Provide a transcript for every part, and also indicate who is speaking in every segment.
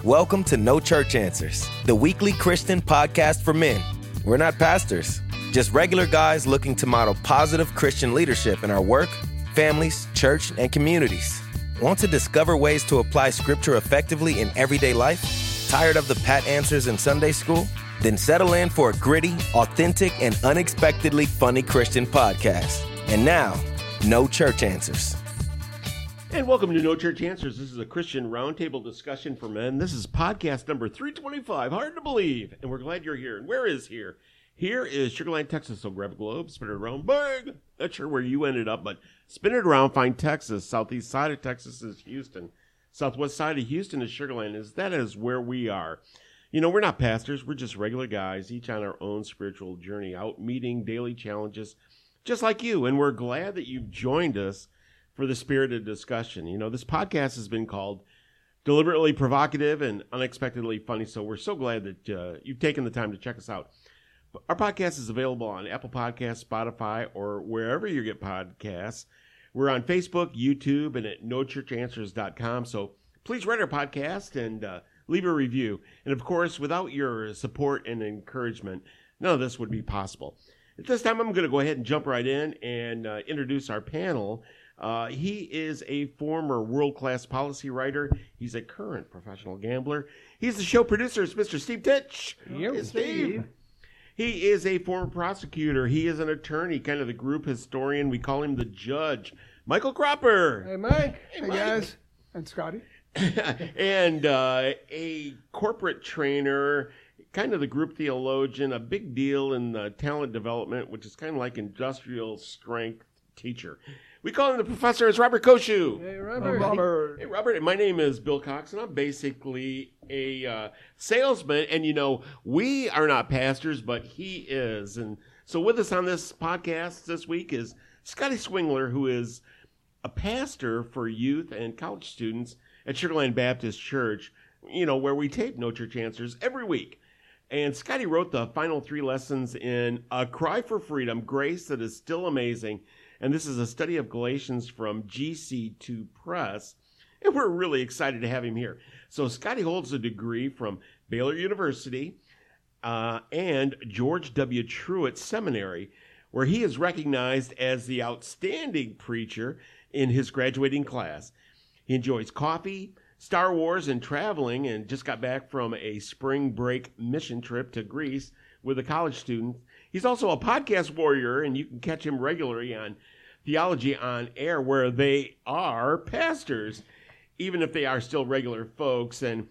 Speaker 1: Welcome to No Church Answers, the weekly Christian podcast for men. We're not pastors, just regular guys looking to model positive Christian leadership in our work, families, church, and communities. Want to discover ways to apply Scripture effectively in everyday life? Tired of the pat answers in Sunday school? Then settle in for a gritty, authentic, and unexpectedly funny Christian podcast. And now, No Church Answers.
Speaker 2: And welcome to No Church Answers. This is a Christian roundtable discussion for men. This is podcast number 325, hard to believe. And we're glad you're here. And where is here? Here is Sugar Land, Texas. So grab a globe, spin it around. Bang! Not sure where you ended up, but spin it around, find Texas. Southeast side of Texas is Houston. Southwest side of Houston is Sugar Land. That is where we are. You know, we're not pastors. We're just regular guys, each on our own spiritual journey, out meeting daily challenges, just like you. And we're glad that you've joined us for the spirited discussion. You know, this podcast has been called Deliberately Provocative and Unexpectedly Funny, so we're so glad that you've taken the time to check us out. Our podcast is available on Apple Podcasts, Spotify, or wherever you get podcasts. We're on Facebook, YouTube, and at nochurchanswers.com, so please rate our podcast and leave a review. And of course, without your support and encouragement, none of this would be possible. At this time, I'm going to go ahead and jump right in and introduce our panel. He is a former world-class policy writer. He's a current professional gambler. He's the show producer. It's Mr. Steve Titch.
Speaker 3: Hey, Steve.
Speaker 2: He is a former prosecutor. He is an attorney, kind of the group historian. We call him the judge. Michael Cropper.
Speaker 3: Hey, Mike.
Speaker 2: Hey,
Speaker 3: Mike.
Speaker 4: Guys. And Scotty.
Speaker 2: And a corporate trainer, kind of the group theologian, a big deal in talent development, which is kind of like industrial strength teacher. We call him the professor. It's Robert Koshu.
Speaker 3: Hey, Robert.
Speaker 2: Hey, Robert. My name is Bill Cox, and I'm basically a salesman. And, you know, we are not pastors, but he is. And so with us on this podcast this week is Scotty Swingler, who is a pastor for youth and college students at Sugar Land Baptist Church, you know, where we tape No Church Answers every week. And Scotty wrote the final 3 lessons in A Cry for Freedom, Grace That Is Still Amazing. And this is a study of Galatians from GC2 Press. And we're really excited to have him here. So Scotty holds a degree from Baylor University and George W. Truett Seminary, where he is recognized as the outstanding preacher in his graduating class. He enjoys coffee, Star Wars, and traveling, and just got back from a spring break mission trip to Greece with a college student. He's also a podcast warrior, and you can catch him regularly on Theology on Air, where they are pastors, even if they are still regular folks. And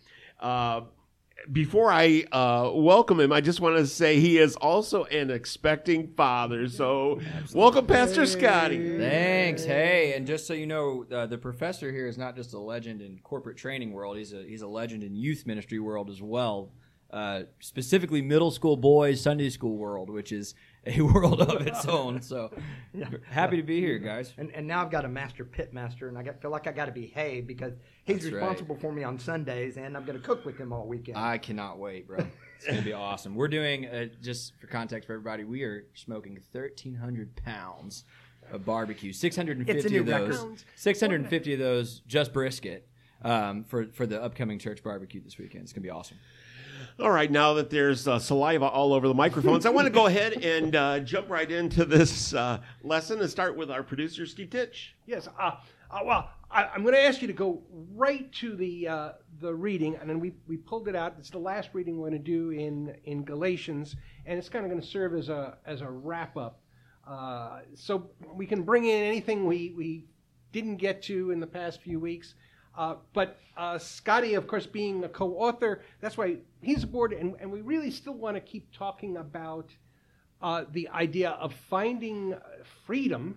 Speaker 2: before I welcome him, I just want to say he is also an expecting father. So welcome, Pastor Scotty.
Speaker 5: Thanks. Hey, and just so you know, the professor here is not just a legend in corporate training world. He's a legend in youth ministry world as well. Specifically middle school boys, Sunday school world, which is a world of its own. So happy to be here, guys.
Speaker 3: And now I've got a master pit master, and feel like I got to behave because he's responsible for me on Sundays, and I'm going to cook with him all weekend.
Speaker 5: I cannot wait, bro. It's going to be awesome. We're doing, just for context for everybody, we are smoking 1,300 pounds of barbecue. 650 of those. 650 of those just brisket for the upcoming church barbecue this weekend. It's going to be awesome.
Speaker 2: All right, now that there's saliva all over the microphones, I want to go ahead and jump right into this lesson and start with our producer, Steve Titch.
Speaker 4: Yes. Well, I'm going to ask you to go right to the reading, and then we pulled it out. It's the last reading we're going to do in Galatians, and it's kind of going to serve as a wrap up. So we can bring in anything we didn't get to in the past few weeks. But Scotty, of course, being a co-author, that's why he's aboard, and we really still want to keep talking about the idea of finding freedom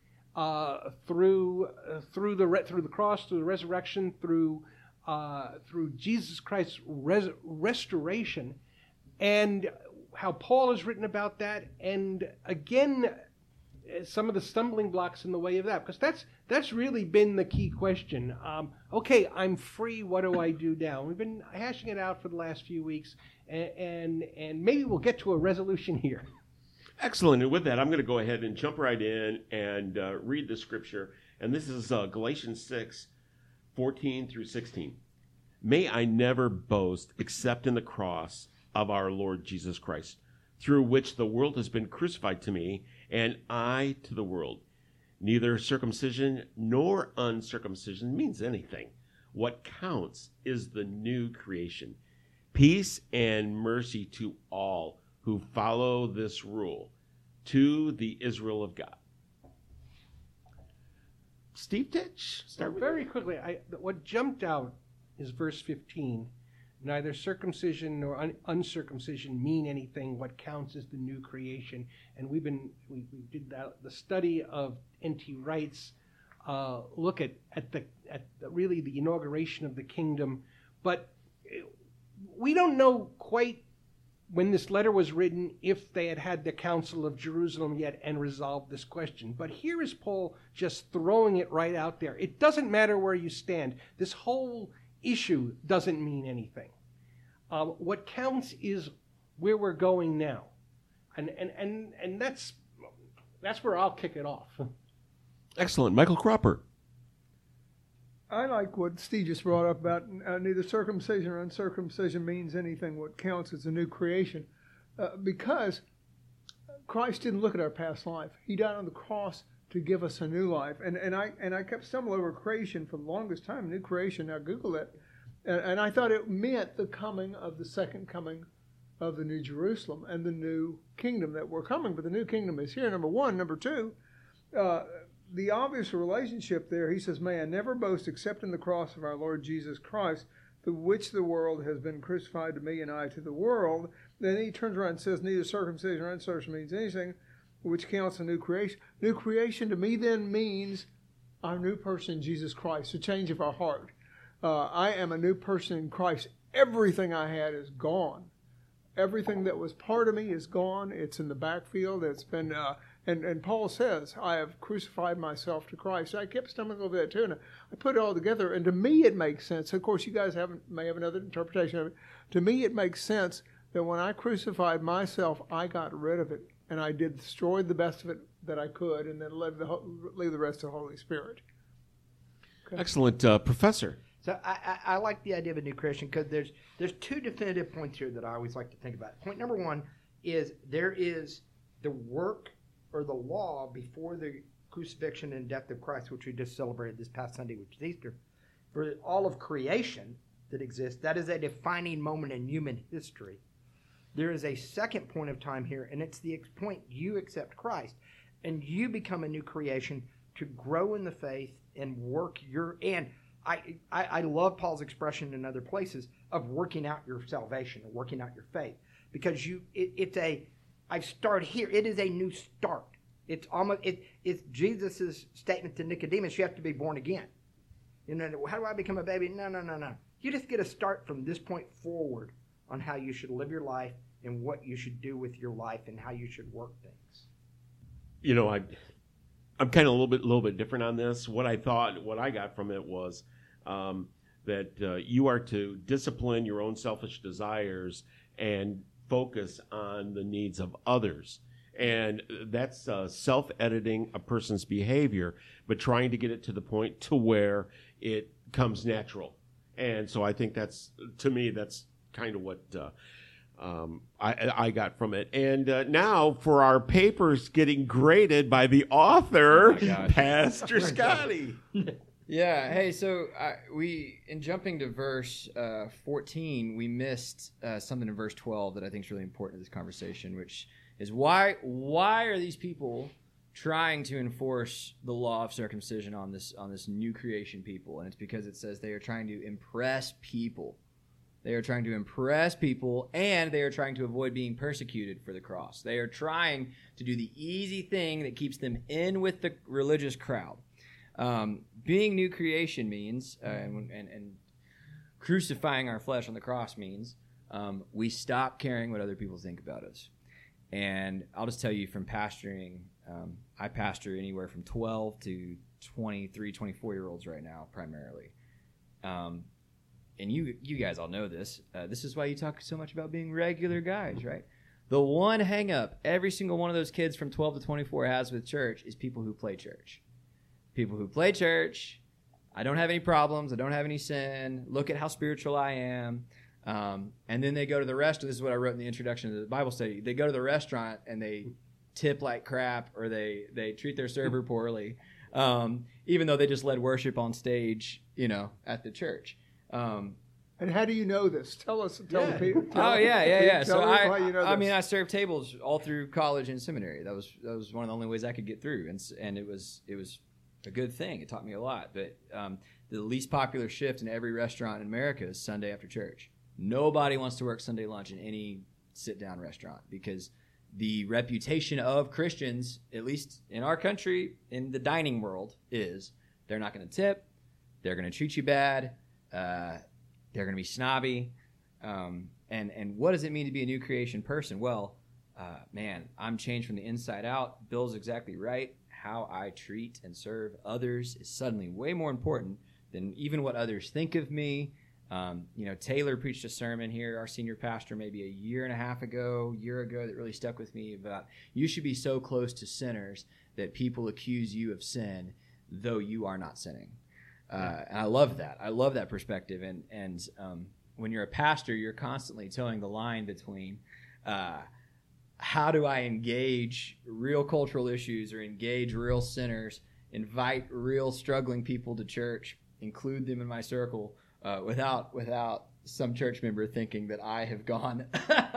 Speaker 4: through the cross, through the resurrection, through Jesus Christ's restoration, and how Paul has written about that, and again, some of the stumbling blocks in the way of that, because that's really been the key question. Okay, I'm free. What do I do now? We've been hashing it out for the last few weeks, and maybe we'll get to a resolution here.
Speaker 2: Excellent. And with that, I'm going to go ahead and jump right in and read the scripture. And this is Galatians 6, 14 through 16. May I never boast except in the cross of our Lord Jesus Christ, through which the world has been crucified to me, and I to the world. Neither circumcision nor uncircumcision means anything. What counts is the new creation. Peace and mercy to all who follow this rule, to the Israel of God. Steve Titch, start with
Speaker 4: very quickly. What jumped out is verse 15. Neither circumcision nor uncircumcision mean anything. What counts is the new creation. And we did the study of N.T. Wright's look at really the inauguration of the kingdom. But we don't know quite when this letter was written if they had the Council of Jerusalem yet and resolved this question. But here is Paul just throwing it right out there. It doesn't matter where you stand. This whole issue doesn't mean anything. What counts is where we're going now, and that's where I'll kick it off.
Speaker 2: Excellent. Michael Cropper.
Speaker 6: I like what Steve just brought up about neither circumcision or uncircumcision means anything. What counts is a new creation, because Christ didn't look at our past life. He died on the cross to give us a new life. And I kept stumbling over creation for the longest time. New creation. I Googled it, and I thought it meant the coming of the second coming of the New Jerusalem and the new kingdom that we're coming. But the new kingdom is here. Number one. Number two. The obvious relationship there, he says, may I never boast except in the cross of our Lord Jesus Christ, through which the world has been crucified to me and I to the world. Then he turns around and says, neither circumcision or uncircumcision means anything, which counts a new creation. New creation to me then means our new person in Jesus Christ, a change of our heart. I am a new person in Christ. Everything I had is gone. Everything that was part of me is gone. It's in the backfield. It's been... And Paul says, I have crucified myself to Christ. I kept stumbling over that too, and I put it all together. And to me, it makes sense. Of course, you guys may have another interpretation of it. To me, it makes sense that when I crucified myself, I got rid of it, and I destroyed the best of it that I could, and then leave the rest to the Holy Spirit. Okay.
Speaker 2: Excellent, Professor.
Speaker 3: So I like the idea of a new creation because there's two definitive points here that I always like to think about. Point number one is there is the work or the law before the crucifixion and death of Christ, which we just celebrated this past Sunday, which is Easter. For all of creation that exists, that is a defining moment in human history. There is a second point of time here, and it's the point you accept Christ, and you become a new creation to grow in the faith and work your... And I love Paul's expression in other places of working out your salvation or working out your faith, because I start here. It is a new start. It's almost it's Jesus' statement to Nicodemus. You have to be born again. You know, how do I become a baby? No. You just get a start from this point forward on how you should live your life and what you should do with your life and how you should work things.
Speaker 2: You know, I'm kind of a little bit different on this. What I got from it was that you are to discipline your own selfish desires and focus on the needs of others. And that's self-editing a person's behavior, but trying to get it to the point to where it comes natural. And so I think that's kind of what I got from it. And now for our papers getting graded by the author, Pastor Scotty.
Speaker 5: Yeah. Hey, so in jumping to verse 14, we missed something in verse 12 that I think is really important to this conversation, which is why are these people trying to enforce the law of circumcision on this new creation people? And it's because it says they are trying to impress people. They are trying to impress people, and they are trying to avoid being persecuted for the cross. They are trying to do the easy thing that keeps them in with the religious crowd. Being new creation means, and crucifying our flesh on the cross means, we stop caring what other people think about us. And I'll just tell you from pastoring, I pastor anywhere from 12 to 23, 24-year-olds right now, primarily. And you guys all know this. This is why you talk so much about being regular guys, right? The one hang-up every single one of those kids from 12 to 24 has with church is people who play church. People who play church I don't have any problems. I don't have any sin. Look at how spiritual I am. And then they go to the restaurant. This is what I wrote in the introduction to the Bible study. They go to the restaurant and they tip like crap, or they treat their server poorly, even though they just led worship on stage, at the church.
Speaker 6: And how do you know this? Tell us. Tell the people.
Speaker 5: Yeah. So
Speaker 6: I
Speaker 5: I served tables all through college and seminary. That was one of the only ways I could get through, and it was a good thing. It taught me a lot. But the least popular shift in every restaurant in America is Sunday after church. Nobody wants to work Sunday lunch in any sit-down restaurant because the reputation of Christians, at least in our country, in the dining world, is they're not going to tip, they're going to treat you bad, they're going to be snobby. And what does it mean to be a new creation person? Well, man, I'm changed from the inside out. Bill's exactly right. How I treat and serve others is suddenly way more important than even what others think of me. Taylor preached a sermon here, our senior pastor, maybe a year ago, that really stuck with me about you should be so close to sinners that people accuse you of sin, though you are not sinning. And I love that. I love that perspective. And when you're a pastor, you're constantly towing the line between how do I engage real cultural issues or engage real sinners, invite real struggling people to church, include them in my circle, without some church member thinking that I have gone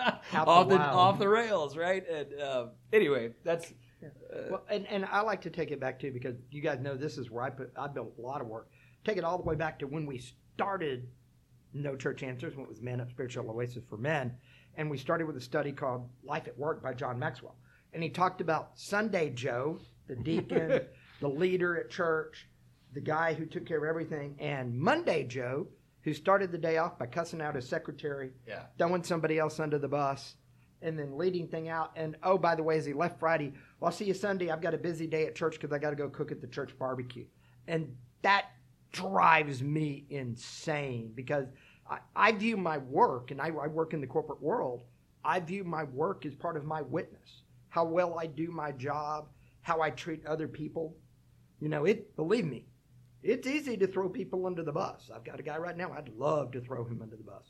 Speaker 5: off the rails, right? And anyway, that's
Speaker 3: well, and I like to take it back too, because you guys know this is where I built a lot of work. Take it all the way back to when we started No Church Answers, when it was Man Up Spiritual Oasis for Men, and we started with a study called Life at Work by John Maxwell, and he talked about Sunday Joe, the deacon, the leader at church, the guy who took care of everything, and Monday Joe, who started the day off by cussing out his secretary, throwing somebody else under the bus, and then leading thing out. And, oh, by the way, as he left Friday, well, I'll see you Sunday. I've got a busy day at church because I got to go cook at the church barbecue. And that drives me insane because I view my work, and I work in the corporate world, I view my work as part of my witness. How well I do my job, how I treat other people. Believe me, it's easy to throw people under the bus. I've got a guy right now, I'd love to throw him under the bus.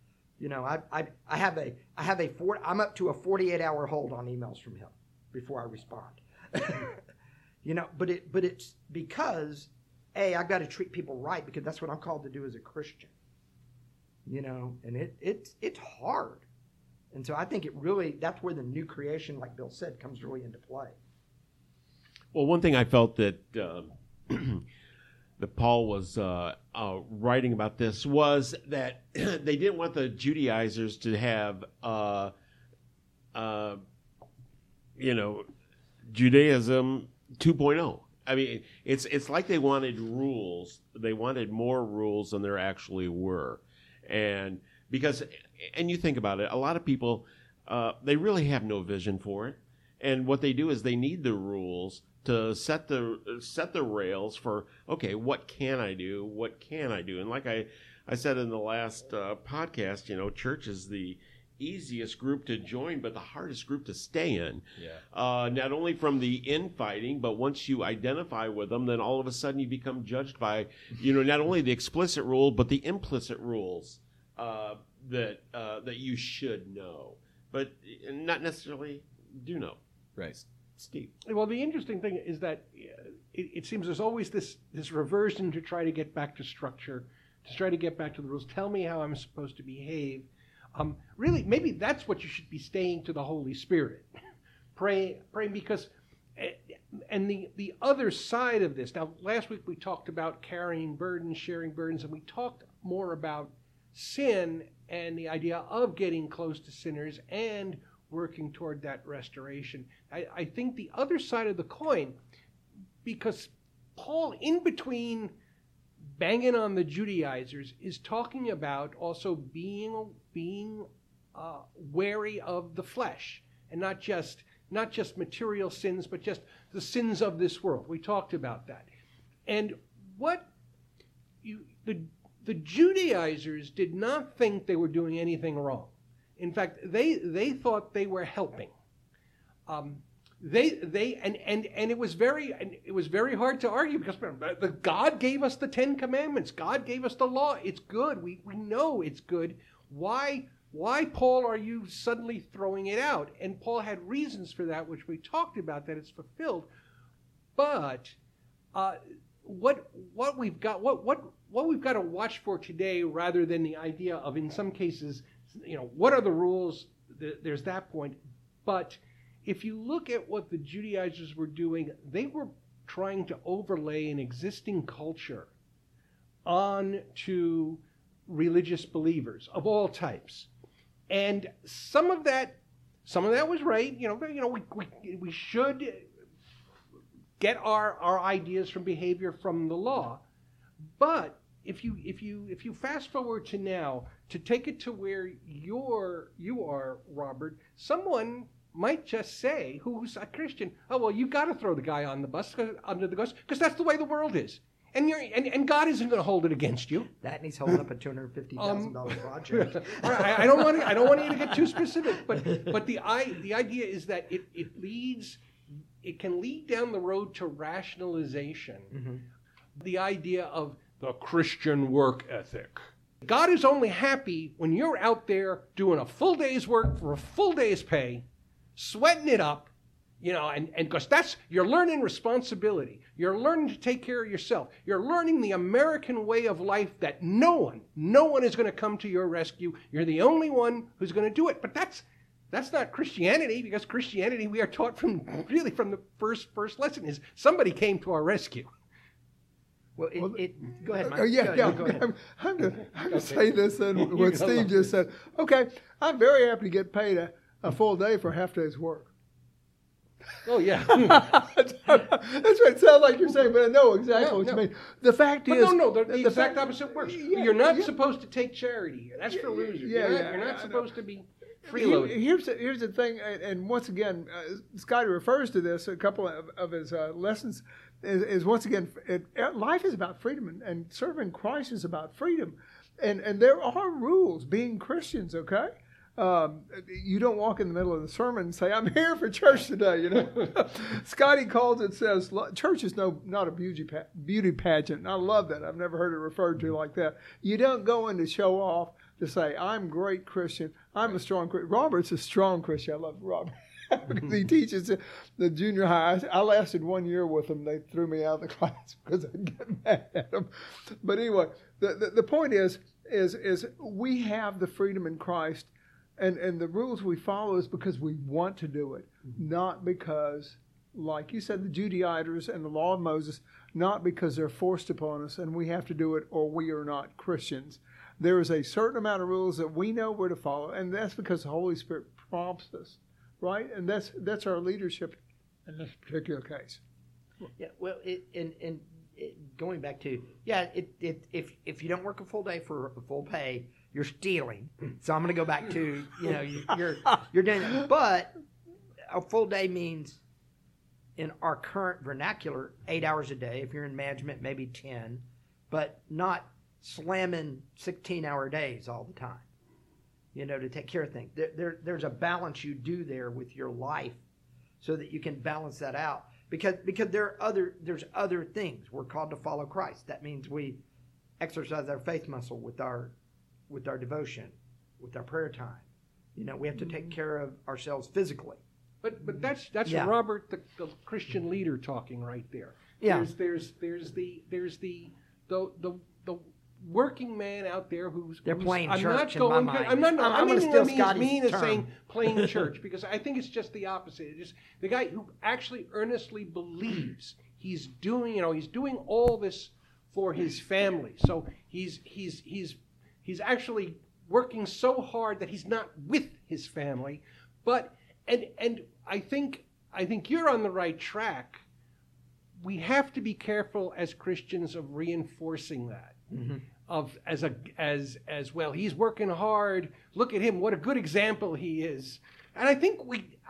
Speaker 3: I'm up to a 48-hour hold on emails from him before I respond. But it's because, I've got to treat people right because that's what I'm called to do as a Christian. And it's hard. And so I think that's where the new creation, like Bill said, comes really into play.
Speaker 2: Well, one thing I felt that that Paul was writing about this was that they didn't want the Judaizers to have, Judaism 2.0. I mean, it's like they wanted rules. They wanted more rules than there actually were. And you think about it, a lot of people, they really have no vision for it. And what they do is they need the rules to set the rails for, okay, what can I do? What can I do? And like I said in the last podcast, church is the easiest group to join, but the hardest group to stay in. Yeah. Not only from the infighting, but once you identify with them, then all of a sudden you become judged by, not only the explicit rule, but the implicit rules that you should know, but not necessarily do know.
Speaker 5: Right.
Speaker 2: Steve.
Speaker 4: Well, the interesting thing is that it seems there's always this reversion to try to get back to structure, to try to get back to the rules. Tell me how I'm supposed to behave. Really, maybe that's what you should be staying to the Holy Spirit. Praying because, and the other side of this. Now, last week we talked about carrying burdens, sharing burdens, and we talked more about sin and the idea of getting close to sinners and working toward that restoration. I think the other side of the coin, because Paul, in between banging on the Judaizers, is talking about also being wary of the flesh, and not just material sins, but just the sins of this world. We talked about that. And the Judaizers did not think they were doing anything wrong. In fact, they thought they were helping. it was very hard to argue because God gave us the 10 Commandments. God gave us the law. It's good. We know it's good. Why, Paul, are you suddenly throwing it out? And Paul had reasons for that, which we talked about, that it's fulfilled. But what we've got to watch for today, rather than the idea of, in some cases, what are the rules? There's that point. But if you look at what the Judaizers were doing, they were trying to overlay an existing culture onto religious believers of all types, and some of that was right. We should get our ideas from behavior from the law, but if you fast forward to now, to take it to where you are, Robert, someone might just say, who's a Christian, oh, well, you got to throw the guy under the bus because that's the way the world is, and God isn't going to hold it against you.
Speaker 3: That and he's holding up a $250,000 project.
Speaker 4: I don't want you to get too specific, but the idea is that it can lead down the road to rationalization. Mm-hmm. The idea of the Christian work ethic. God is only happy when you're out there doing a full day's work for a full day's pay, sweating it up, and because you're learning responsibility. You're learning to take care of yourself. You're learning the American way of life, that no one is going to come to your rescue. You're the only one who's going to do it. But that's not Christianity, because Christianity, we are taught from the first lesson, is somebody came to our rescue.
Speaker 3: Well, go ahead, Mike.
Speaker 6: Go ahead. I'm going to say this and what Steve just said. Okay, I'm very happy to get paid a full day for a half day's work.
Speaker 4: Oh, yeah.
Speaker 6: That's what it sounds like you're saying, but I know exactly what you mean. The fact is...
Speaker 4: the exact opposite works. You're not supposed to take charity here. That's for losers. You're not supposed to be freeloading.
Speaker 6: Here's the thing, and once again, Scotty refers to this, a couple of his lessons, is once again, life is about freedom, and serving Christ is about freedom. And there are rules being Christians, okay? You don't walk in the middle of the sermon and say, I'm here for church today, Scotty says, church is not a beauty pageant. And I love that. I've never heard it referred to like that. You don't go in to show off, to say, I'm a great Christian. I'm a strong Christian. Robert's a strong Christian. I love Robert. Because he teaches the junior high. I lasted 1 year with him. They threw me out of the class because I'd get mad at him. But anyway, the point is we have the freedom in Christ. And the rules we follow is because we want to do it, not because, like you said, the Judaizers and the law of Moses, not because they're forced upon us and we have to do it or we are not Christians. There is a certain amount of rules that we know where to follow, and that's because the Holy Spirit prompts us, right? And that's our leadership in this particular case.
Speaker 3: Yeah, well, going back to, if you don't work a full day for full pay, you're stealing. So I'm going to go back to, you're doing that. But a full day means, in our current vernacular, 8 hours a day. If you're in management, maybe 10, but not slamming 16-hour days all the time, to take care of things. There's a balance you do there with your life so that you can balance that out. Because there's other things. We're called to follow Christ. That means we exercise our faith muscle with our devotion, with our prayer time. We have to take care of ourselves physically.
Speaker 4: But that's Robert, the Christian leader, talking right there.
Speaker 3: Yeah.
Speaker 4: There's the working man out there who's
Speaker 3: playing
Speaker 4: I'm
Speaker 3: church.
Speaker 4: Not going.
Speaker 3: In my
Speaker 4: I'm
Speaker 3: mind.
Speaker 4: not.
Speaker 3: I'm going to steal Scotty's
Speaker 4: mean as
Speaker 3: term.
Speaker 4: saying playing church, because I think it's just the opposite. It's just the guy who actually earnestly believes he's doing. He's doing all this for his family. So he's actually working so hard that he's not with his family. But and I think you're on the right track. We have to be careful as Christians of reinforcing that. Mm-hmm. As well, he's working hard. Look at him! What a good example he is. And I think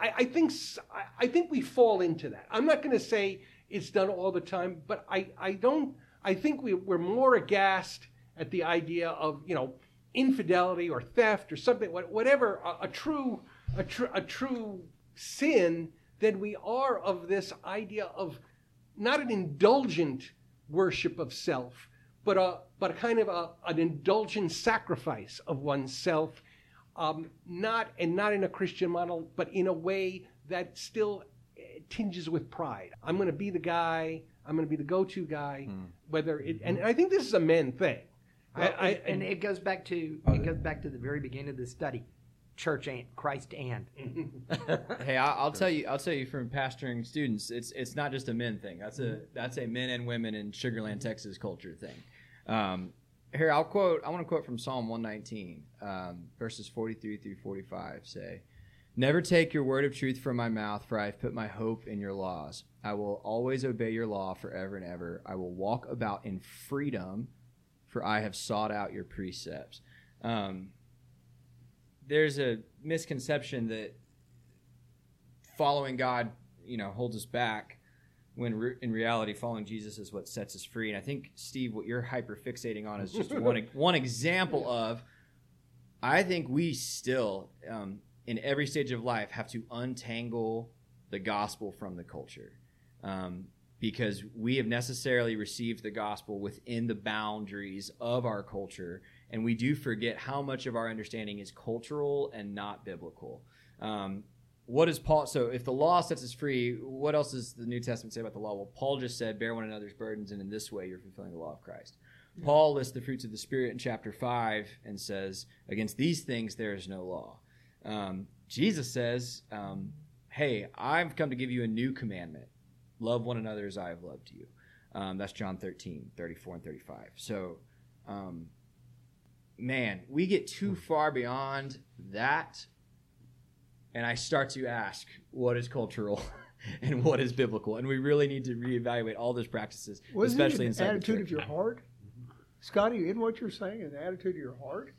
Speaker 4: we fall into that. I'm not going to say it's done all the time, but I think we're more aghast at the idea of infidelity or theft or something, whatever a true sin than we are of this idea of not an indulgent worship of self, but a kind of an indulgent sacrifice of oneself, not in a Christian model, but in a way that still tinges with pride. I'm going to be the guy. I'm going to be the go-to guy. And I think this is a men thing.
Speaker 3: Well, and it goes back to the very beginning of the study. Church and Christ and.
Speaker 5: Hey, I'll tell you from pastoring students, it's not just a men thing. That's a men and women in Sugar Land, Texas culture thing. Here I want to quote from Psalm 119, verses 43 through 45 say, "Never take your word of truth from my mouth, for I have put my hope in your laws. I will always obey your law forever and ever. I will walk about in freedom, for I have sought out your precepts." There's a misconception that following God, holds us back, when in reality, following Jesus is what sets us free. And I think, Steve, what you're hyper-fixating on is just one example of, I think we still, in every stage of life, have to untangle the gospel from the culture. Because we have necessarily received the gospel within the boundaries of our culture, and we do forget how much of our understanding is cultural and not biblical. What is Paul? So if the law sets us free, what else does the New Testament say about the law? Well, Paul just said, bear one another's burdens, and in this way you're fulfilling the law of Christ. Yeah. Paul lists the fruits of the Spirit in chapter 5 and says, against these things there is no law. Jesus says, hey, I've come to give you a new commandment. Love one another as I have loved you. That's John 13, 34 and 35. So, man, we get too far beyond that, and I start to ask, what is cultural and what is biblical? And we really need to reevaluate all those practices, especially inside the church.
Speaker 6: Attitude of your heart? Scotty, isn't what you're saying an attitude of your heart?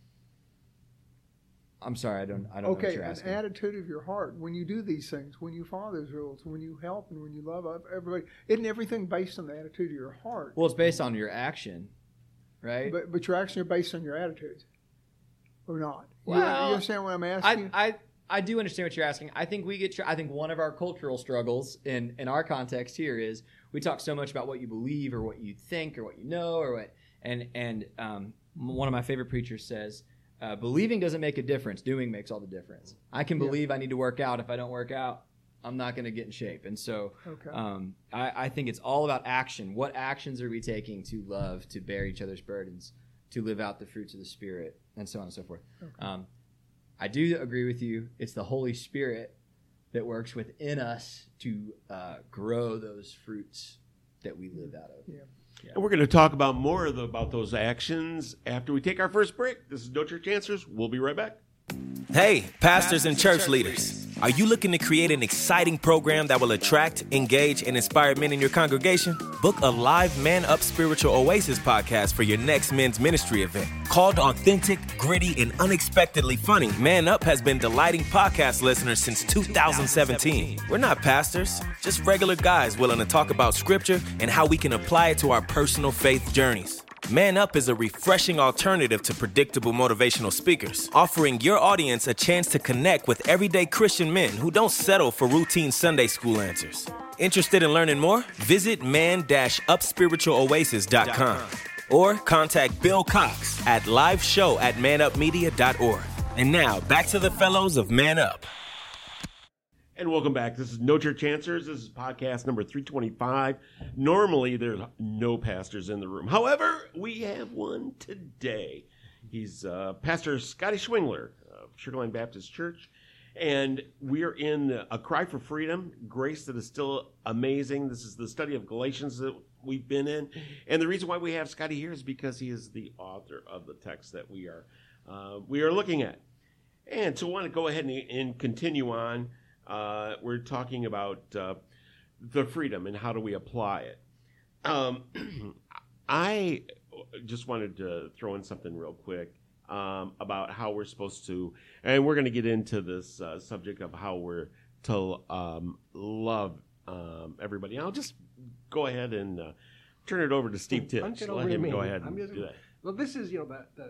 Speaker 5: I'm sorry, I don't know what you're asking.
Speaker 6: An attitude of your heart. When you do these things, when you follow those rules, when you help and when you love everybody, isn't everything based on the attitude of your heart?
Speaker 5: Well, it's based on your action, right?
Speaker 6: But your actions are based on your attitude, or not?
Speaker 5: Well,
Speaker 6: you understand what I'm asking?
Speaker 5: I do understand what you're asking. I think I think one of our cultural struggles in our context here is we talk so much about what you believe or what you think or what you know or what, and one of my favorite preachers says, believing doesn't make a difference. Doing makes all the difference. I can believe I need to work out. If I don't work out, I'm not going to get in shape. And so I think it's all about action. What actions are we taking to love, to bear each other's burdens, to live out the fruits of the Spirit, and so on and so forth. Okay. I do agree with you. It's the Holy Spirit that works within us to grow those fruits that we live out of.
Speaker 6: Yeah.
Speaker 2: Yeah. And we're going to talk about more about those actions after we take our first break. This is No Church Answers. We'll be right back.
Speaker 1: Hey, pastors and church leaders. Are you looking to create an exciting program that will attract, engage, and inspire men in your congregation? Book a live Man Up Spiritual Oasis podcast for your next men's ministry event. Called Authentic, Gritty, and Unexpectedly Funny, Man Up has been delighting podcast listeners since 2017. We're not pastors, just regular guys willing to talk about scripture and how we can apply it to our personal faith journeys. Man Up is a refreshing alternative to predictable motivational speakers, offering your audience a chance to connect with everyday Christian men who don't settle for routine Sunday school answers. Interested in learning more? Visit man-upspiritualoasis.com or contact Bill Cox at liveshow@manupmedia.org. And now, back to the fellows of Man Up.
Speaker 2: And welcome back. This is No Church Answers. This is podcast number 325. Normally, there's no pastors in the room. However, we have one today. He's Pastor Scotty Schwingler of Sugar Land Baptist Church. And we are in A Cry for Freedom, Grace That Is Still Amazing. This is the study of Galatians that we've been in. And the reason why we have Scotty here is because he is the author of the text that we are looking at. And so I want to go ahead and continue on. We're talking about the freedom and how do we apply it. I just wanted to throw in something real quick about how we're supposed to, and we're going to get into this subject of how we're to love everybody. I'll just go ahead and turn it over to Steve Tibbs. Let him go ahead and do that.
Speaker 4: Well, this is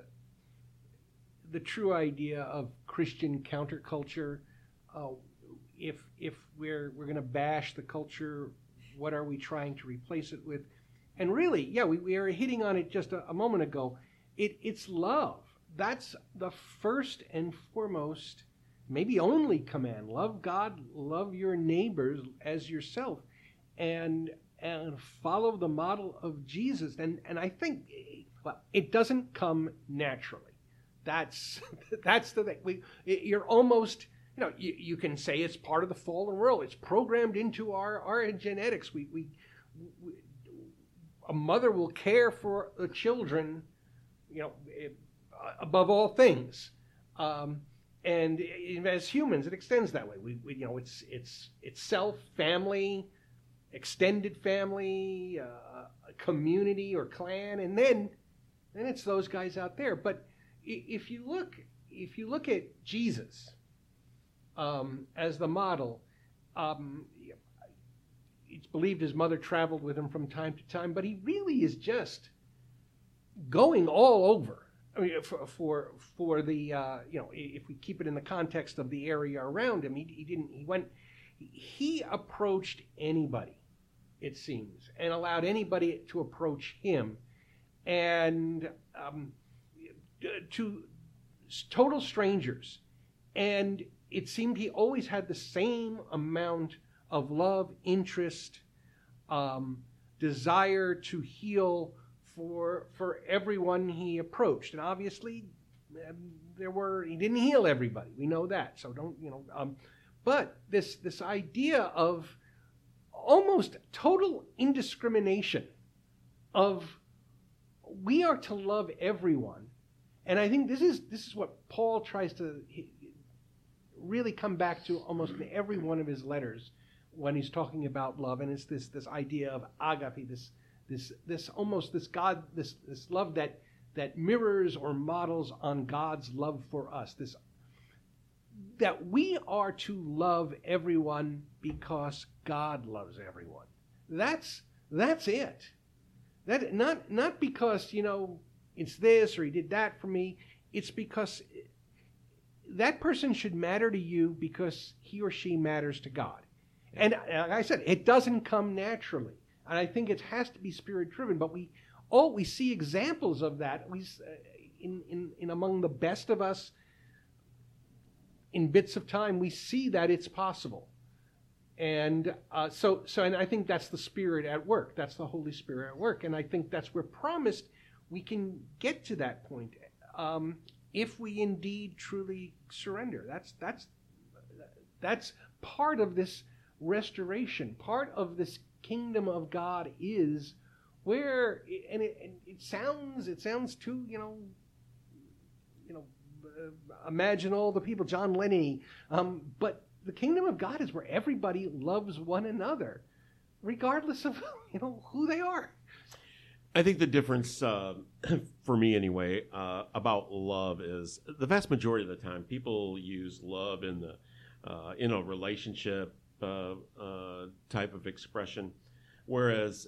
Speaker 4: the true idea of Christian counterculture. if we're going to bash the culture, what are we trying to replace it with? And really, yeah, we are hitting on it just a moment ago. It's love. That's the first and foremost, maybe only command. Love God, love your neighbors as yourself, and follow the model of Jesus. And I think, well, it doesn't come naturally. That's the thing. You're almost, you can say it's part of the fallen world. It's programmed into our genetics. A mother will care for the children, above all things. And as humans, it extends that way. It's self, family, extended family, community or clan, and then it's those guys out there. But if you look at Jesus as the model, it's believed his mother traveled with him from time to time, but he really is just going all over. I mean, for the if we keep it in the context of the area around him, he approached anybody, it seems, and allowed anybody to approach him, and to total strangers, and it seemed he always had the same amount of love, interest, desire to heal for everyone he approached. And obviously he didn't heal everybody. We know that. So but this idea of almost total indiscrimination of we are to love everyone. And I think this is what Paul tries to really come back to almost in every one of his letters when he's talking about love. And it's this idea of agape, this love that mirrors or models on God's love for us. That we are to love everyone because God loves everyone. That's it. That not because it's this or he did that for me. It's because that person should matter to you because he or she matters to God. And like I said, it doesn't come naturally. And I think it has to be spirit-driven. But we see examples of that. In among the best of us, in bits of time, we see that it's possible. And so and I think that's the Spirit at work. That's the Holy Spirit at work. And I think that's where promised we can get to that point if we indeed truly surrender. That's part of this restoration. Part of this kingdom of God is where, and it sounds too, imagine all the people, John Lennon, but the kingdom of God is where everybody loves one another, regardless of who they are.
Speaker 2: I think the difference, for me anyway, about love is the vast majority of the time people use love in a relationship type of expression, whereas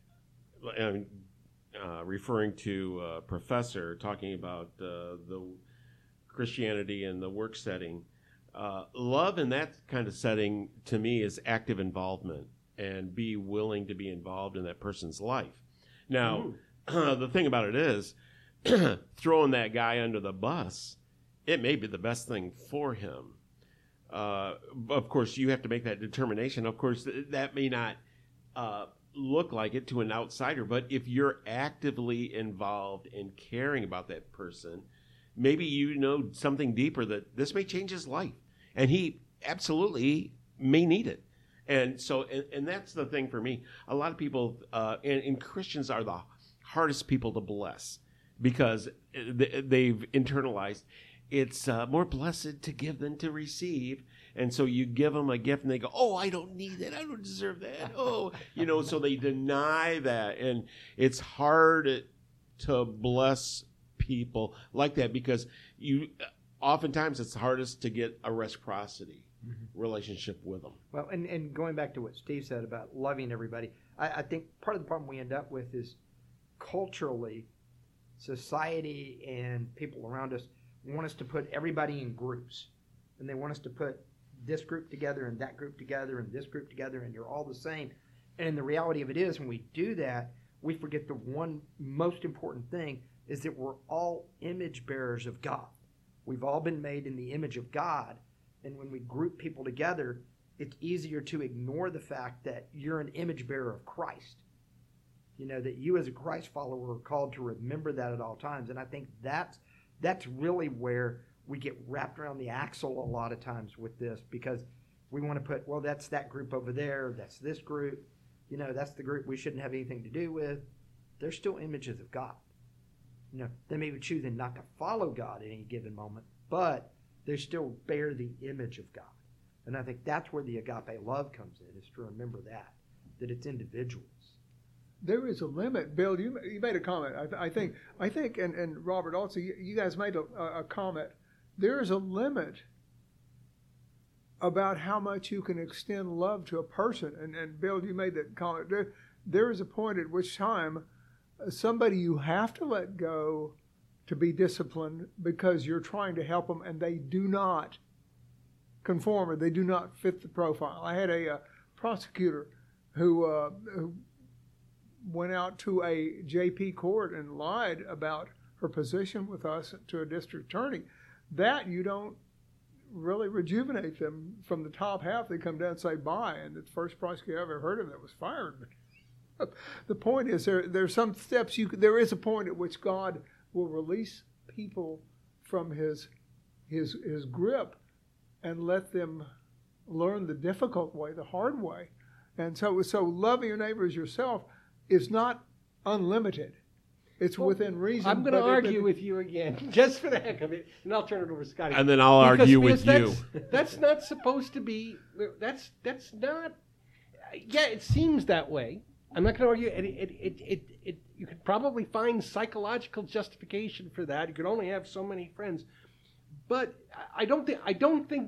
Speaker 2: referring to a professor talking about the Christianity and the work setting, love in that kind of setting to me is active involvement and be willing to be involved in that person's life. Now, the thing about it is, throwing that guy under the bus, it may be the best thing for him. Of course, you have to make that determination. Of course, that may not look like it to an outsider, but if you're actively involved in caring about that person, maybe you know something deeper that this may change his life, and he absolutely may need it. And so, and that's the thing for me. A lot of people, and Christians are the hardest people to bless because they've internalized it's more blessed to give than to receive. And so you give them a gift and they go, oh, I don't need that. I don't deserve that. Oh, so they deny that. And it's hard to bless people like that because oftentimes it's hardest to get a reciprocity relationship with them.
Speaker 3: Well, and going back to what Steve said about loving everybody, I think part of the problem we end up with is culturally, society and people around us want us to put everybody in groups, and they want us to put this group together and that group together and this group together and you're all the same. And the reality of it is when we do that, we forget the one most important thing is that we're all image bearers of God. We've all been made in the image of God. And when we group people together, it's easier to ignore the fact that you're an image bearer of Christ. You know, that you as a Christ follower are called to remember that at all times. And I think that's really where we get wrapped around the axle a lot of times with this, because we want to put, well, that's that group over there, that's this group, you know, that's the group we shouldn't have anything to do with. They're still images of God. You know, they may be choosing not to follow God at any given moment, but they still bear the image of God. And I think that's where the agape love comes in, is to remember that it's individuals.
Speaker 6: There is a limit. Bill, you made a comment. I think, and Robert also, you guys made a comment. There is a limit about how much you can extend love to a person. And Bill, you made that comment. There is a point at which time somebody you have to let go to be disciplined because you're trying to help them and they do not conform or they do not fit the profile. I had a prosecutor who went out to a JP court and lied about her position with us to a district attorney. That you don't really rejuvenate them from the top half. They come down and say bye, and the first prosecutor I ever heard of that was fired. The point is there's some steps there is a point at which God will release people from his grip and let them learn the difficult way, the hard way. And so loving your neighbor as yourself is not unlimited. It's within reason.
Speaker 4: I'm going to argue with you again, just for the heck of it, and I'll turn it over to Scotty.
Speaker 2: And then I'll argue with you.
Speaker 4: That's not supposed to be. That's not. Yeah, it seems that way. I'm not going to argue. You could probably find psychological justification for that. You could only have so many friends, but I don't think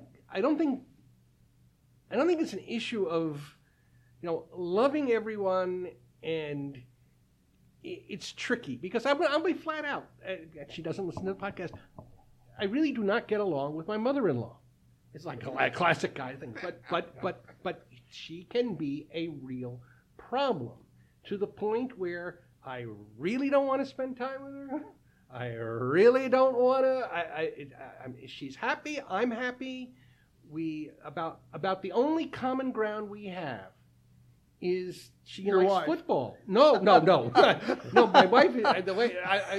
Speaker 4: it's an issue of, you know, loving everyone. And it's tricky because I'll be flat out. She doesn't listen to the podcast. I really do not get along with my mother-in-law. It's like a classic guy thing. But she can be a real problem to the point where I really don't want to spend time with her. I really don't want to. She's happy. I'm happy. About the only common ground we have is she likes football. No. No, my wife, the way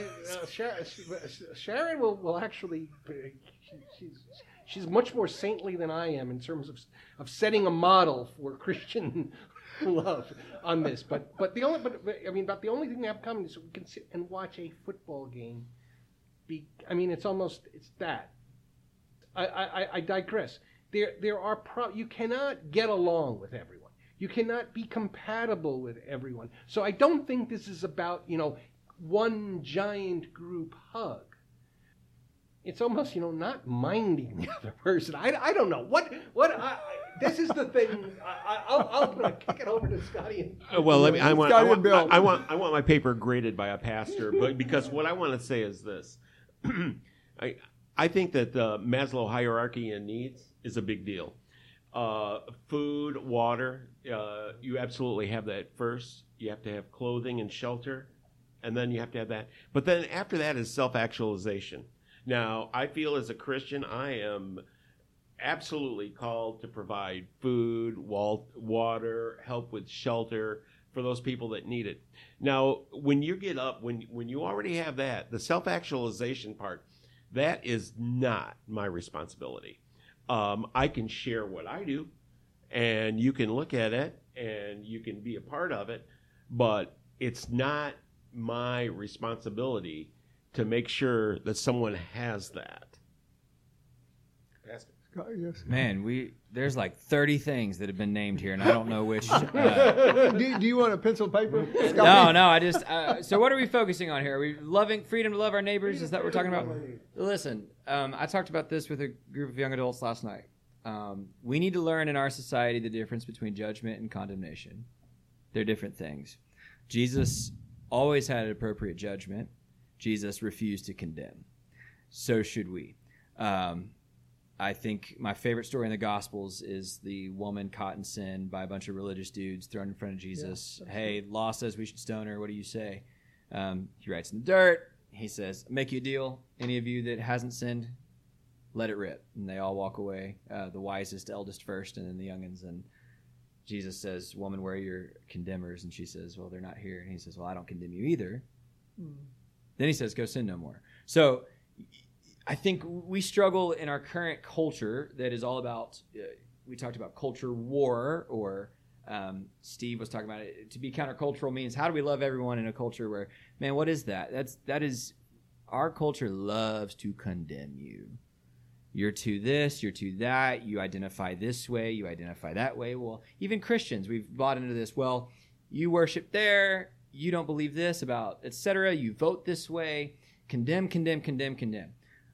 Speaker 4: Sharon will actually, she's much more saintly than I am in terms of setting a model for Christian love on this. But the only thing we have in common is we can sit and watch a football game. It's that. I digress. There are you cannot get along with everyone. You cannot be compatible with everyone. So I don't think this is about, one giant group hug. It's almost, not minding the other person. I don't know. This is the thing. I'll kick it over to Scotty.
Speaker 2: I want my paper graded by a pastor, but because what I want to say is this. I think that the Maslow hierarchy in needs is a big deal. Food, water, you absolutely have that first. You have to have clothing and shelter, and then you have to have that. But then after that is self-actualization. Now, I feel as a Christian, I am absolutely called to provide food, water, help with shelter for those people that need it. Now, when you get up, when you already have that, the self-actualization part, that is not my responsibility. I can share what I do, and you can look at it, and you can be a part of it, but it's not my responsibility to make sure that someone has that.
Speaker 6: Pastor. Yes.
Speaker 5: Man, there's like 30 things that have been named here, and I don't know which.
Speaker 6: Do you want a pencil and paper?
Speaker 5: No. I just. So what are we focusing on here? Are we loving freedom to love our neighbors? Is that what we're talking about? Listen, I talked about this with a group of young adults last night. We need to learn in our society the difference between judgment and condemnation. They're different things. Jesus always had an appropriate judgment. Jesus refused to condemn. So should we. I think my favorite story in the Gospels is the woman caught in sin by a bunch of religious dudes thrown in front of Jesus. Hey, law says we should stone her. What do you say? He writes in the dirt. He says, make you a deal. Any of you that hasn't sinned, let it rip. And they all walk away, the wisest, eldest first, and then the youngins. And Jesus says, woman, where are your condemners? And she says, well, they're not here. And he says, well, I don't condemn you either. Then he says, go sin no more. So I think we struggle in our current culture that is all about, we talked about culture war, or Steve was talking about it. To be countercultural means how do we love everyone in a culture where, man, what is that? That is, our culture loves to condemn you. You're to this, you're to that, you identify this way, you identify that way. Well, even Christians, we've bought into this. Well, you worship there, you don't believe this about, etc. You vote this way, condemn, condemn, condemn, condemn.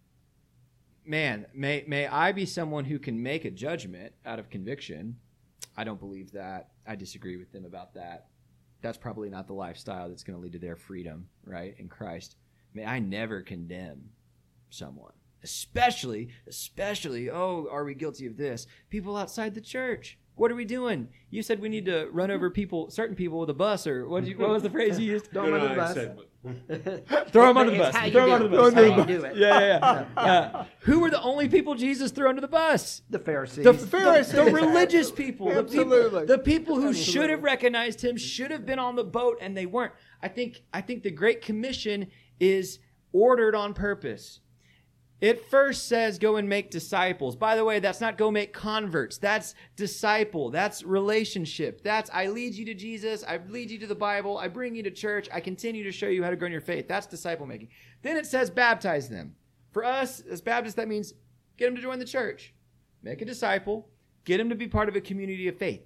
Speaker 5: Man, may I be someone who can make a judgment out of conviction. I don't believe that. I disagree with them about that. That's probably not the lifestyle that's going to lead to their freedom, right, in Christ. May I never condemn someone. Especially, oh, are we guilty of this? People outside the church. What are we doing? You said we need to run over certain people with a bus, or what was the phrase you used?
Speaker 3: Throw them under the bus.
Speaker 5: Throw them under the bus. Throw them under the bus.
Speaker 3: How you do it.
Speaker 5: Yeah. Who were the only people Jesus threw under the bus?
Speaker 3: The Pharisees.
Speaker 5: The religious people.
Speaker 6: Absolutely.
Speaker 5: The people who should have recognized him, should have been on the boat, and they weren't. I think the Great Commission is ordered on purpose. It first says go and make disciples. By the way, that's not go make converts. That's disciple. That's relationship. That's I lead you to Jesus. I lead you to the Bible. I bring you to church. I continue to show you how to grow in your faith. That's disciple making. Then it says baptize them. For us as Baptists, that means get them to join the church. Make a disciple. Get them to be part of a community of faith.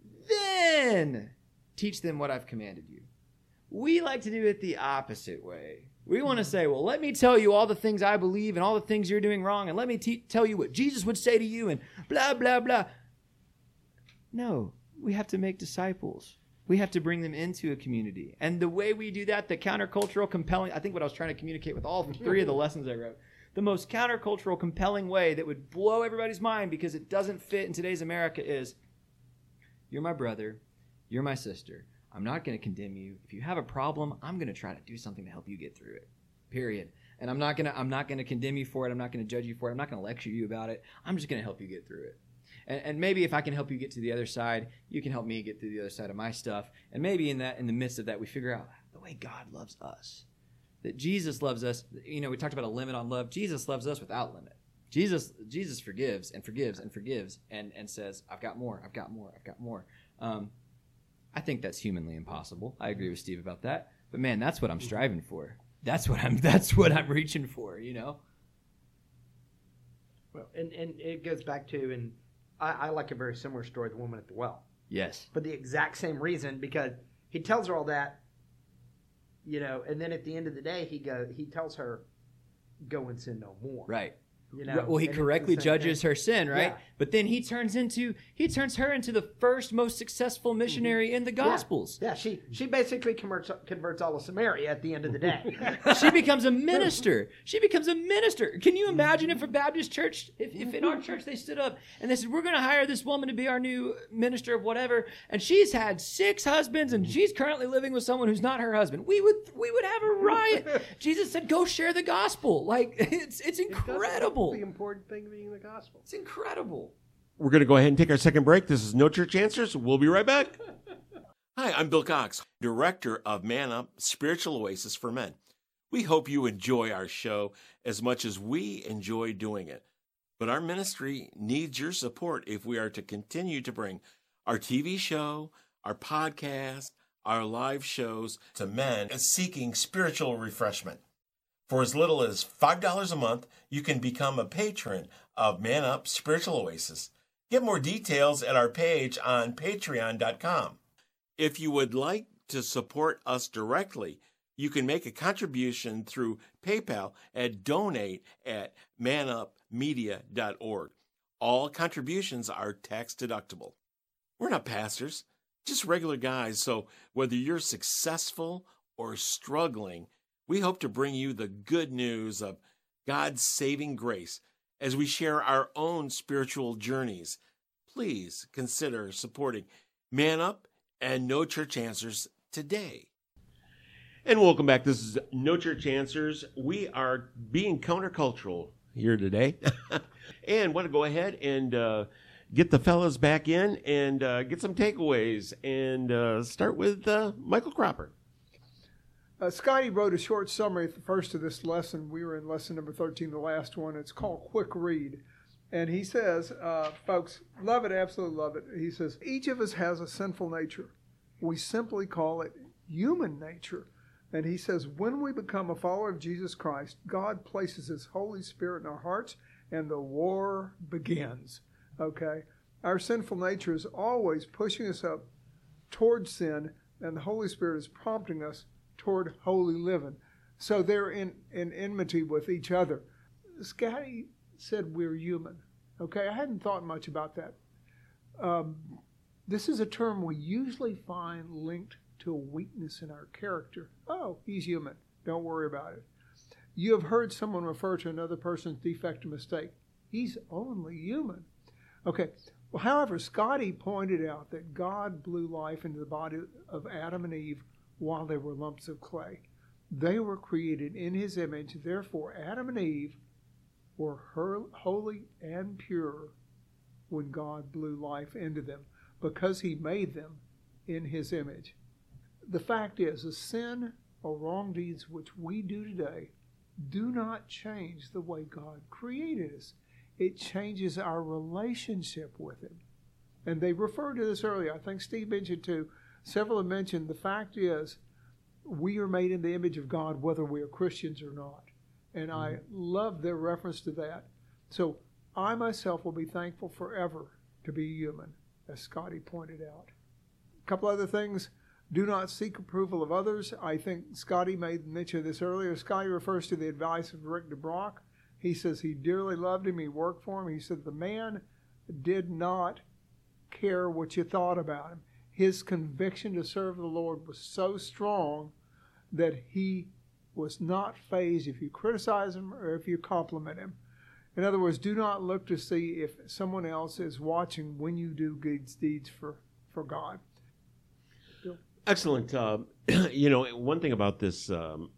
Speaker 5: Then teach them what I've commanded you. We like to do it the opposite way. We want to say, well, let me tell you all the things I believe and all the things you're doing wrong, and let me tell you what Jesus would say to you, and blah, blah, blah. No, we have to make disciples. We have to bring them into a community. And the way we do that, the countercultural, compelling, I think what I was trying to communicate with all three of the lessons I wrote, the most countercultural, compelling way that would blow everybody's mind because it doesn't fit in today's America is, you're my brother, you're my sister. I'm not going to condemn you. If you have a problem, I'm going to try to do something to help you get through it. Period. And I'm not going to condemn you for it. I'm not going to judge you for it. I'm not going to lecture you about it. I'm just going to help you get through it. And maybe if I can help you get to the other side, you can help me get to the other side of my stuff. And maybe in the midst of that, we figure out the way God loves us. That Jesus loves us. You know, we talked about a limit on love. Jesus loves us without limit. Jesus forgives and forgives and forgives and says, I've got more, I've got more, I've got more. I think that's humanly impossible. I agree with Steve about that. But man, that's what I'm striving for. That's what I'm reaching for, you know?
Speaker 3: Well, and it goes back to, and I like a very similar story, the woman at the well.
Speaker 5: Yes.
Speaker 3: For the exact same reason, because he tells her all that, you know, and then at the end of the day, he tells her, go and sin no more.
Speaker 5: Right.
Speaker 3: You know,
Speaker 5: well, he correctly judges her sin, right?
Speaker 3: Yeah.
Speaker 5: But then he turns her into the first most successful missionary in the Gospels.
Speaker 3: Yeah, she basically converts all of Samaria at the end of the day.
Speaker 5: She becomes a minister. Can you imagine if a Baptist church, if in our church they stood up and they said, we're going to hire this woman to be our new minister of whatever, and she's had 6 husbands and she's currently living with someone who's not her husband. We would have a riot. Jesus said, go share the gospel. Like, it's incredible.
Speaker 4: The important thing being the gospel.
Speaker 5: It's incredible.
Speaker 2: We're going to go ahead and take our second break. This is No Church Answers. We'll be right back. Hi, I'm Bill Cox, director of Man Up, Spiritual Oasis for Men. We hope you enjoy our show as much as we enjoy doing it. But our ministry needs your support if we are to continue to bring our TV show, our podcast, our live shows to men seeking spiritual refreshment. For as little as $5 a month, you can become a patron of Man Up Spiritual Oasis. Get more details at our page on patreon.com. If you would like to support us directly, you can make a contribution through PayPal at donate@manupmedia.org. All contributions are tax deductible. We're not pastors, just regular guys, so whether you're successful or struggling, we hope to bring you the good news of God's saving grace as we share our own spiritual journeys. Please consider supporting Man Up and No Church Answers today. And welcome back. This is No Church Answers. We are being countercultural here today. And want to go ahead and get the fellas back in and get some takeaways. And start with Michael Cropper.
Speaker 6: Scotty wrote a short summary at the first of this lesson. We were in lesson number 13, the last one. It's called Quick Read. And he says, folks, love it, absolutely love it. He says, each of us has a sinful nature. We simply call it human nature. And he says, when we become a follower of Jesus Christ, God places his Holy Spirit in our hearts and the war begins. Okay? Our sinful nature is always pushing us up toward sin, and the Holy Spirit is prompting us toward holy living. So they're in enmity with each other. Scotty said we're human. Okay, I hadn't thought much about that. This is a term we usually find linked to a weakness in our character. Oh, he's human. Don't worry about it. You have heard someone refer to another person's defect or mistake. He's only human. Okay, well, however, Scotty pointed out that God blew life into the body of Adam and Eve while they were lumps of clay. They were created in his image. Therefore, Adam and Eve were holy and pure when God blew life into them because he made them in his image. The fact is, the sin or wrong deeds which we do today do not change the way God created us. It changes our relationship with him. And they referred to this earlier. I think Steve mentioned too. Several have mentioned the fact is we are made in the image of God whether we are Christians or not. And I love their reference to that. So I myself will be thankful forever to be human, as Scotty pointed out. A couple other things. Do not seek approval of others. I think Scotty made mention of this earlier. Scotty refers to the advice of Rick DeBrock. He says he dearly loved him. He worked for him. He said the man did not care what you thought about him. His conviction to serve the Lord was so strong that he was not fazed if you criticize him or if you compliment him. In other words, do not look to see if someone else is watching when you do good deeds for God. Bill?
Speaker 2: Excellent. One thing about this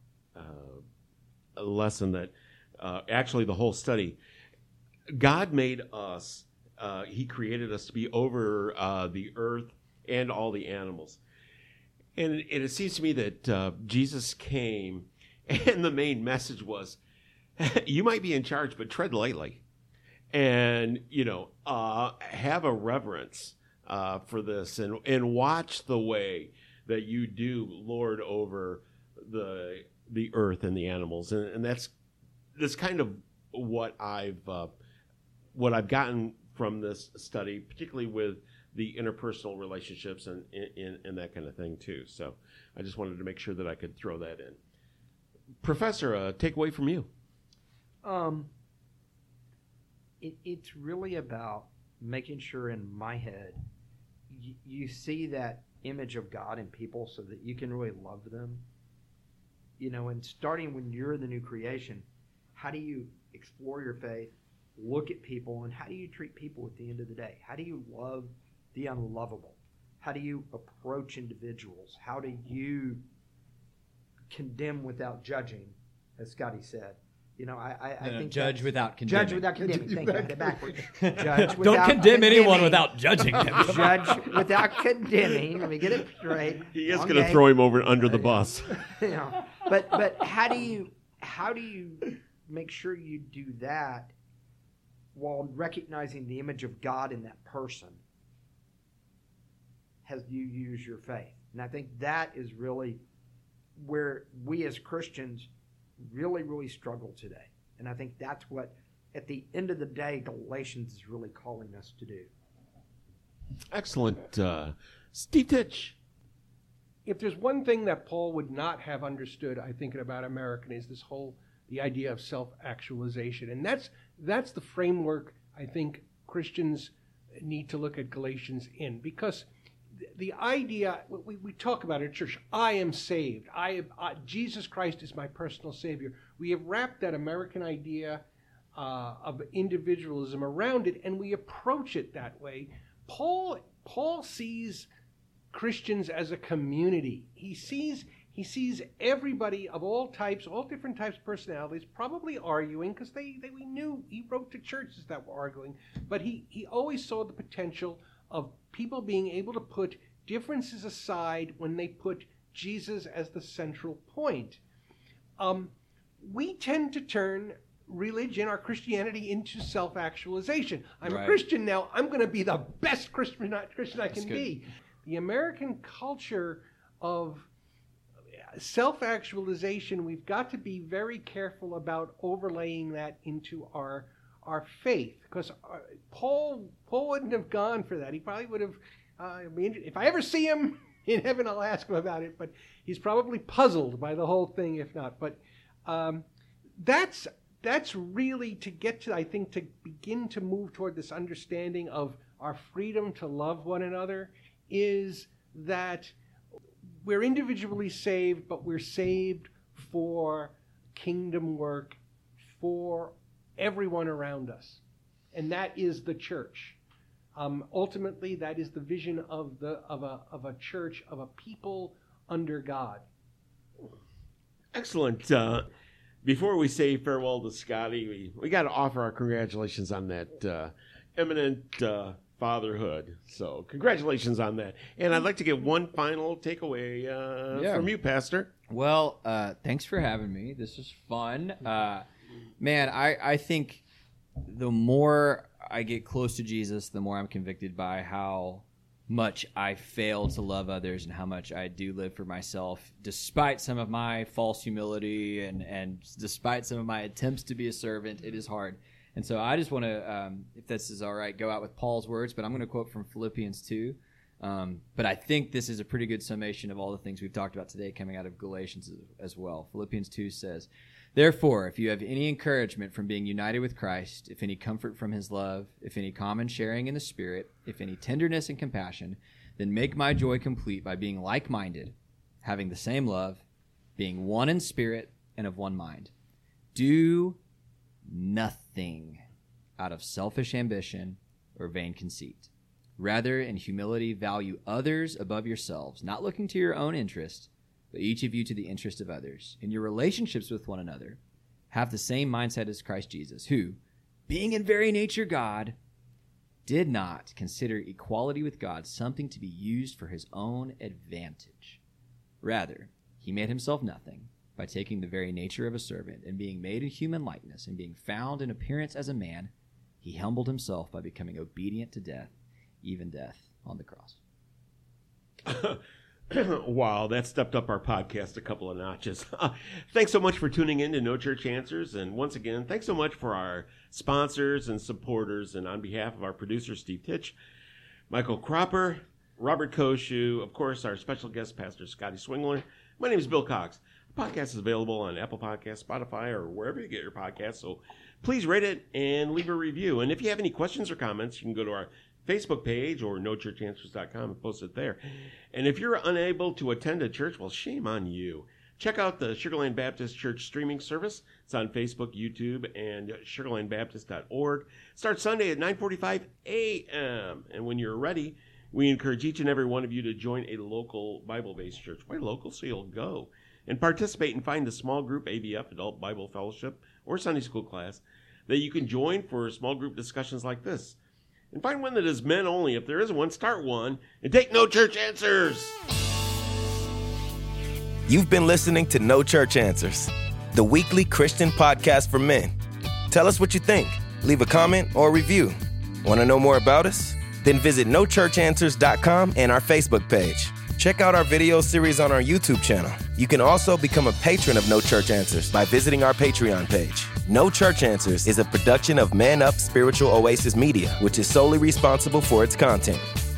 Speaker 2: lesson that actually the whole study, God made us, he created us to be over the earth and all the animals. And it seems to me that Jesus came, and the main message was, you might be in charge, but tread lightly. And, have a reverence for this and watch the way that you do lord over the earth and the animals. And that's kind of what I've gotten from this study, particularly with the interpersonal relationships and that kind of thing too. So I just wanted to make sure that I could throw that in. Professor, a takeaway from you.
Speaker 3: It's really about making sure in my head you see that image of God in people so that you can really love them. And starting when you're the new creation, how do you explore your faith, look at people, and how do you treat people at the end of the day? How do you love the unlovable? How do you approach individuals? How do you condemn without judging, as Scotty said? I think
Speaker 5: judge without condemning.
Speaker 3: Judge without condemning. Thank you. I get backwards. Judge without
Speaker 5: Don't condemn anyone without judging them.
Speaker 3: Judge without condemning. Let me get it straight.
Speaker 2: He is going to throw him under the bus.
Speaker 3: But how do you make sure you do that while recognizing the image of God in that person as you use your faith? And I think that is really where we as Christians really, really struggle today. And I think that's what, at the end of the day, Galatians is really calling us to do.
Speaker 2: Excellent. Steve Titch.
Speaker 4: If there's one thing that Paul would not have understood, I think, about American is the idea of self-actualization. And that's the framework I think Christians need to look at Galatians in, because the idea, we talk about it in church, I am saved. Jesus Christ is my personal Savior. We have wrapped that American idea individualism around it, and we approach it that way. Paul sees Christians as a community. He sees everybody of all types, all different types of personalities, probably arguing, because we knew he wrote to churches that were arguing, but he always saw the potential of people being able to put differences aside when they put Jesus as the central point. We tend to turn religion, our Christianity, into self-actualization. I'm a Christian now. I'm going to be the best Christian I can be. The American culture of self-actualization, we've got to be very careful about overlaying that into our faith, because Paul wouldn't have gone for that. He probably would have, if I ever see him in heaven, I'll ask him about it, but he's probably puzzled by the whole thing, if not. But that's really to get to, I think, to begin to move toward this understanding of our freedom to love one another, is that we're individually saved, but we're saved for kingdom work for everyone around us. And that is the church. Ultimately, that is the vision of a church, of a people under God.
Speaker 2: Excellent. Before we say farewell to Scotty, we got to offer our congratulations on that eminent fatherhood. So congratulations on that. And I'd like to get one final takeaway from you, Pastor.
Speaker 5: Well, thanks for having me. This is fun. Man, I think the more I get close to Jesus, the more I'm convicted by how much I fail to love others and how much I do live for myself, despite some of my false humility and despite some of my attempts to be a servant. It is hard. And so I just want to, if this is all right, go out with Paul's words, but I'm going to quote from Philippians 2. But I think this is a pretty good summation of all the things we've talked about today coming out of Galatians as well. Philippians 2 says, "Therefore, if you have any encouragement from being united with Christ, if any comfort from his love, if any common sharing in the Spirit, if any tenderness and compassion, then make my joy complete by being like-minded, having the same love, being one in spirit and of one mind. Do nothing out of selfish ambition or vain conceit. Rather, in humility, value others above yourselves, not looking to your own interest, but each of you to the interest of others. In your relationships with one another, have the same mindset as Christ Jesus, who, being in very nature God, did not consider equality with God something to be used for his own advantage. Rather, he made himself nothing by taking the very nature of a servant and being made in human likeness and being found in appearance as a man, he humbled himself by becoming obedient to death, even death on the cross."
Speaker 2: Wow, that stepped up our podcast a couple of notches. Thanks so much for tuning in to No Church Answers. And once again, thanks so much for our sponsors and supporters. And on behalf of our producer, Steve Titch, Michael Cropper, Robert Koshu, of course, our special guest, Pastor Scotty Swingler. My name is Bill Cox. The podcast is available on Apple Podcasts, Spotify, or wherever you get your podcasts. So please rate it and leave a review. And if you have any questions or comments, you can go to our Facebook page or nochurchanswers.com and post it there. And if you're unable to attend a church, well, shame on you. Check out the Sugar Land Baptist Church streaming service. It's on Facebook, YouTube, and sugarlandbaptist.org. Starts Sunday at 9:45 a.m. And when you're ready, we encourage each and every one of you to join a local Bible-based church. Why local? So you'll go and participate and find a small group, ABF, Adult Bible Fellowship, or Sunday school class that you can join for small group discussions like this. And find one that is men only. If there is one, start one. And take No Church Answers.
Speaker 1: You've been listening to No Church Answers, the weekly Christian podcast for men. Tell us what you think. Leave a comment or a review. Want to know more about us? Then visit nochurchanswers.com and our Facebook page. Check out our video series on our YouTube channel. You can also become a patron of No Church Answers by visiting our Patreon page. No Church Answers is a production of Man Up Spiritual Oasis Media, which is solely responsible for its content.